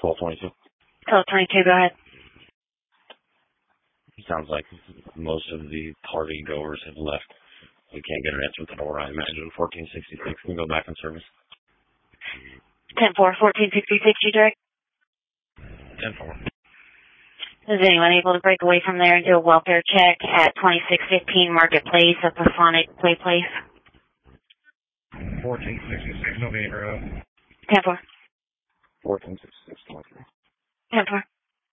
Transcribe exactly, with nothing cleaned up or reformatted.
twelve twenty-two. twelve twenty-two, go ahead. Sounds like most of the party goers have left. We can't get an answer at the door, I imagine. fourteen sixty-six, can we go back in service? ten four, fourteen sixty-six, you direct? ten four. Is anyone able to break away from there and do a welfare check at twenty-six fifteen Marketplace at the Sonic Play Place? fourteen sixty-six, no neighborhood. ten four. fourteen sixty-six, ten four.